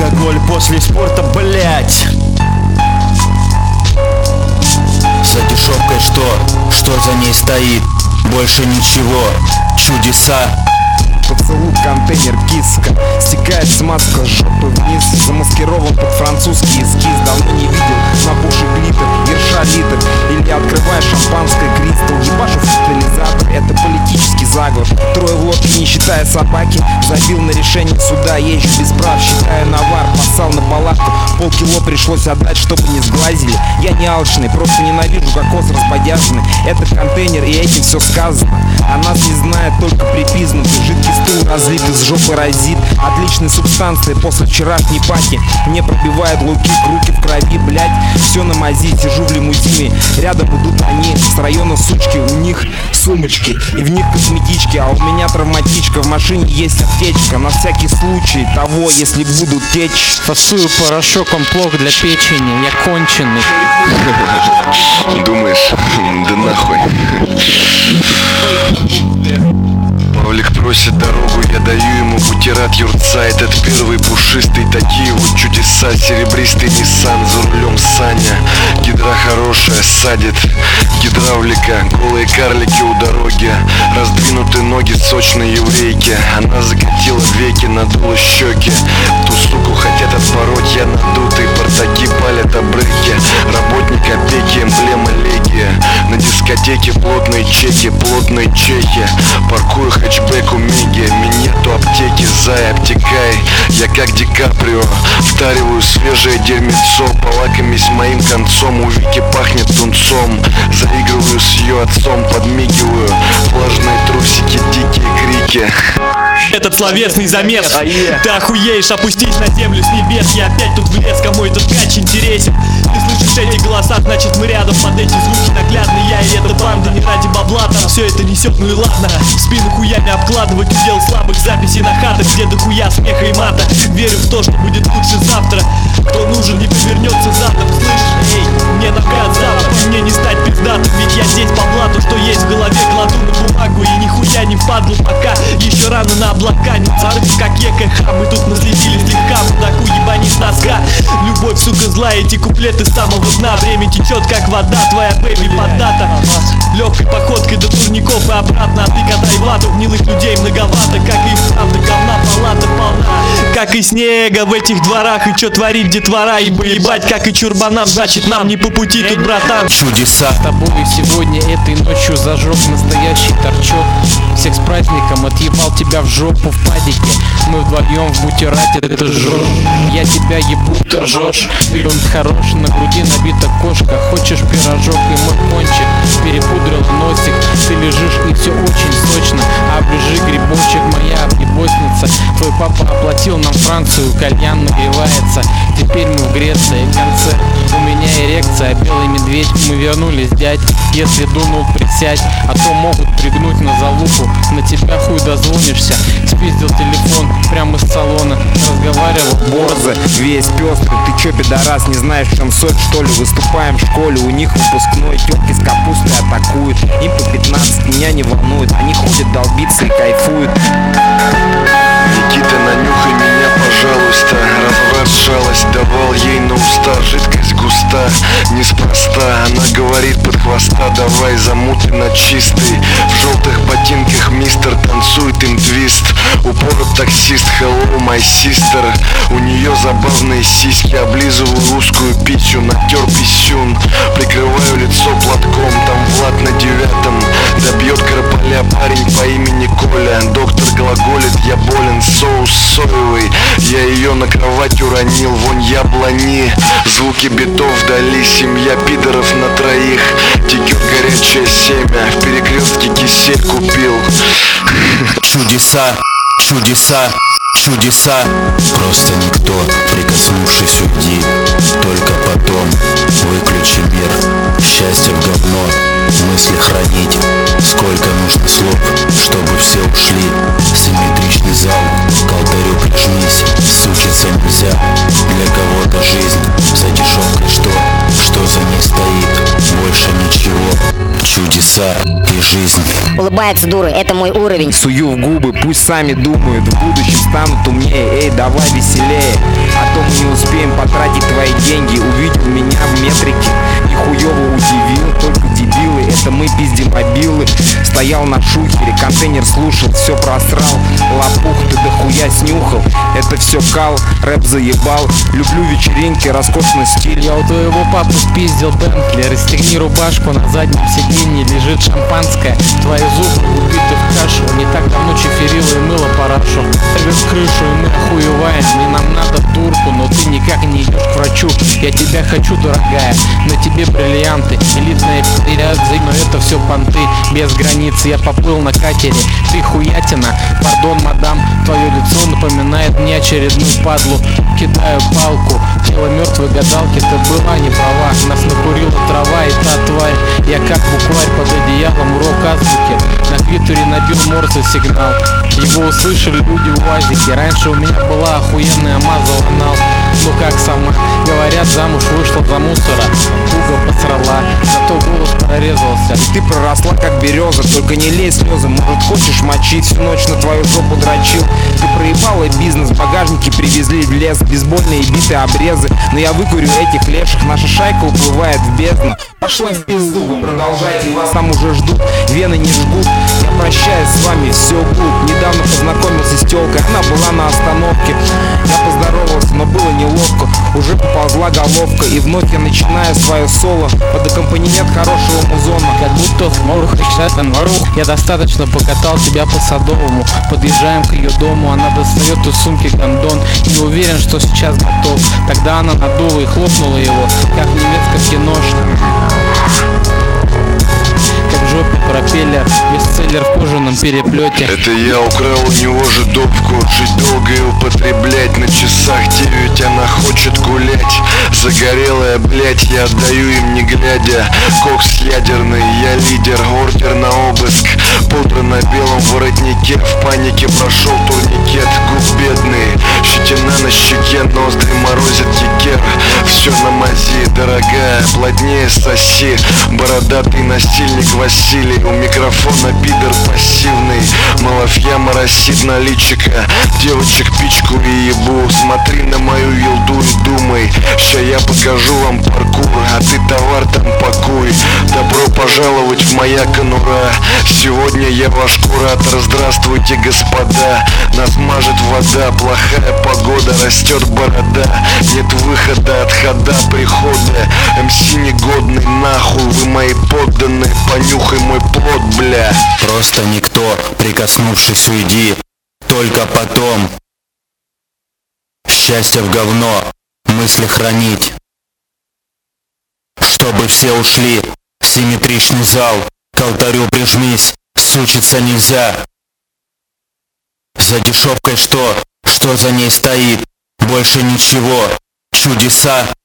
алкоголь после спорта, блять. За дешевкой что за ней стоит? Больше ничего, чудеса. Поцелуй, контейнер, киска. Стекает смазка с жопы вниз. Замаскирован под французский эскиз. Давно не видел набухший глиттер, ерша литр. Или открываешь шампанское кристалл. Ебашу в тотализатор, это политический заговор. Трое в лодке, не считая собаки. Забил на решение суда, езжу без прав. Считаю навар, поссал на палатку. Полкило пришлось отдать, чтобы не сглазили. Я не алчный, просто ненавижу кокос разбодяженный. Это контейнер, и этим все сказано. А нас не знает только припизнутый. Жидкий стул разлит, из жопы разит. Отличной субстанции после вчерашней паки. Мне пробивают луки, руки в крови, блять. Все на мази, сижу в лимузине. Рядом идут они с района сучки. У них сумочки и в них косметички. А у меня травматичка, в машине есть аптечка. На всякий случай того, если будут течь. Фасую порошок, он плох для печени. Я конченый. Думаешь, да нахуй. Павлик просит дорогу, я даю ему бутерат юрца. Этот первый пушистый, такие вот чудеса. Серебристый Ниссан, за рулем Саня. Гидра хорошая, садит. Гидравлика, голые карлики у дороги. Раздвинуты ноги сочной еврейки. Она закатила веки, надула щеки. Ту суку хотят отпороть, я надутый. Портаки палят обрыки. Работник опеки, эмблема легия. На дискотеке плотные чеки, плотные чеки. Паркую хэтчбэк у Меги. Минету аптеки, зай, обтекай. Я как Ди Каприо, втариваю свежее дерьмецо. Полакомись моим концом, у Вики пахнет тунцом. Заигрываю с ее отцом, подмигиваю. Влажные трусики, дикие крики. Этот словесный замес, ты охуеешь, опустись на землю с небес. Я опять тут влез, кому этот ткач интересен. Ты слышишь эти голоса, значит мы рядом. Под эти звуки наглядно я и эта банда. Не ради бабла, там все это несет, ну и ладно. В спину хуями обкладывать удел слабых. Записей на хатах, где дохуя смеха и мата. Верю в то, что будет лучше завтра. Кто нужен, не повернется задом. Слышишь, эй, мне навряд завтра. Мне не стать пиздатым, ведь я здесь по блату. Что есть в голове, кладу на бумагу. И нихуя не впадлу пока. Еще рано на облака, не царь, как ЕКХ. Мы тут наследили слегка, мудаку ебанись носка. Любовь, сука, злая, эти куплеты с самого дна. Время течет, как вода, твоя бэби поддата. Легкой походкой до турников и обратно. А ты катай вату, гнилых людей многовато. Как и правда, говна палата полна. Как и снега в этих дворах. И чё творит детвора, ибо ебать, как и чурбанам. Значит нам не по пути тут, братан. Чудеса. С тобой сегодня этой ночью зажег настоящий торчок. Всех с праздником, отъебал тебя в жопу в падике. Мы вдвоем в бутерате, это жжёшь. Я тебя ебу, ты ржёшь. Он хорош, на груди набита кошка. Хочешь пирожок и мой кончик. Перепудрил носик, ты лежишь и все очень сочно. Оближи грибочек, моя объебосница. Твой папа оплатил нам Францию, кальян нагревается. Теперь мы в Греции, концерт. У меня эрекция, белый медведь. Мы вернулись, дядь. Если дунул, присядь, а то могут пригнуть на залупу. На тебя хуй дозвонишься. Спиздил телефон прямо из салона. Разговаривал Борза, весь пестрый. Ты чё, пидорас, не знаешь, в чем суть, что ли? Выступаем в школе, у них выпускной. Тётки с капустой атакуют. Им по 15, меня не волнует. Они ходят долбиться и кайфуют. Никита, нанюхай меня, пожалуйста. Разврат, шалость давал ей на уста. Жидкость густа, неспроста. Она говорит под хвоста, давай замутим на чистый. В желтых ботинках мистер танцует им твист. Упорот таксист, hello my sister. У нее забавные сиськи, облизываю узкую писю. Натер писюн, прикрываю лицо платком. Там Влад на 9-м, добьет Карполя парень по имени Коля. Доктор глаголит, я болен, соус соевый. Я ее на кровать уронил, вонь яблони. Звуки битов вдали, семья пидоров на троих. Текет горячее семя, в перекрестке кисель купил. Чудеса, чудеса, чудеса. Просто никто, прикоснувшись, уйди. Только потом выключи мир. Счастье в говно, мысли хранить. Сколько нужно слов, чтобы все ушли. Симметричный зал, к алтарю прижмись. Сучиться нельзя, для кого-то жизнь. За дешевкой что за ней стоит? Больше ничего, чудеса. Лишь жизнь. Улыбается дура, это мой уровень. Сую в губы, пусть сами думают, в будущем станут умнее. Эй, давай веселее, а то мы не успеем потратить твои деньги. Увидел меня в метрике, нихуёво удивил. Только дебилы, это мы пиздим мобилы. Стоял на шухере, контейнер слушал, все просрал. Лопух ты дохуя снюхал, это все кал, рэп заебал. Люблю вечеринки, роскошный стиль. Я у твоего папы спиздил Бентли. Расстегни рубашку, на заднем сиденье лежит шампанское. Твои зубы убиты в кашу. Не так давно чиферила и мыло парашу. Рвешь крышу и мы охуеваем. И нам надо турку, но ты никак не идешь к врачу. Я тебя хочу, дорогая, на тебе бриллианты. Элитная пиратзы, но это все понты. Без границ я поплыл на катере. Ты хуятина, пардон, мадам. Твое лицо напоминает мне очередную падлу. Кидаю палку, тело мертвой гадалки. Ты была не права, нас накурила трава и та тварь. Я как букварь под одеялом, урок азбуки. На твиттере набил Морзе сигнал. Его услышали люди в УАЗике. Раньше у меня была охуенная маза анал. Ну как сама, говорят, замуж вышла за мусора. Гугл посрала, зато голос прорезался. И ты проросла как береза, только не лей слезы. Может хочешь мочить, всю ночь на твою жопу дрочил. Ты проебала бизнес, багажники привезли в лес. Бейсбольные биты, обрезы. Но я выкурю этих леших, наша шайка уплывает в бездну. Пошла в пизду, вы продолжайте, вас там уже ждут. Вены не жгут, я прощаюсь с вами, все гуд. Недавно познакомился с тёлкой, она была на остановке. Я поздоровался, но было неловко. Уже поползла головка, и вновь я начинаю свое соло под аккомпанемент хорошего музона. Как будто в морух я достаточно покатал тебя по Садовому. Подъезжаем к ее дому, она достает из сумки гондон. Не уверен, что сейчас готов. Тогда она надула и хлопнула его, как в немецком кино. Как в жопе пропеллер, бестселлер в кожаном переплете. Это я украл у него же допку. Жить долго и употреблять. На часах 9, она хочет гулять. Загорелая, блять, я отдаю им не глядя. Кокс ядерный, я лидер. Ордер на обыск. Пудра на белом воротнике. В панике прошел турникет. Губ бедный, щетина на щеке. Ноздри морозит кикер. Все на мази, дорогая, плотнее соси. Бородатый настильник Василий. У микрофона пидор пассивный. Малафья моросит на личика. Девочек пичку и ебу. Смотри на мою елду и думай. Ща я покажу вам паркур, а ты товар там пакуй. Добро пожаловать в моя конура. Сегодня я ваш куратор. Здравствуйте, господа. Нас мажет вода, плохая погода, растет борода. Нет выхода от хода прихода. МС негодный, нахуй вы мои подданные. Понюхай мой плод, бля. Просто никто, прикоснувшись, уйди. Только потом. Счастье в говно, мысли хранить. Чтобы все ушли, симметричный зал. К алтарю прижмись, сучиться нельзя. За дешевкой что? Что за ней стоит? Больше ничего. Чудеса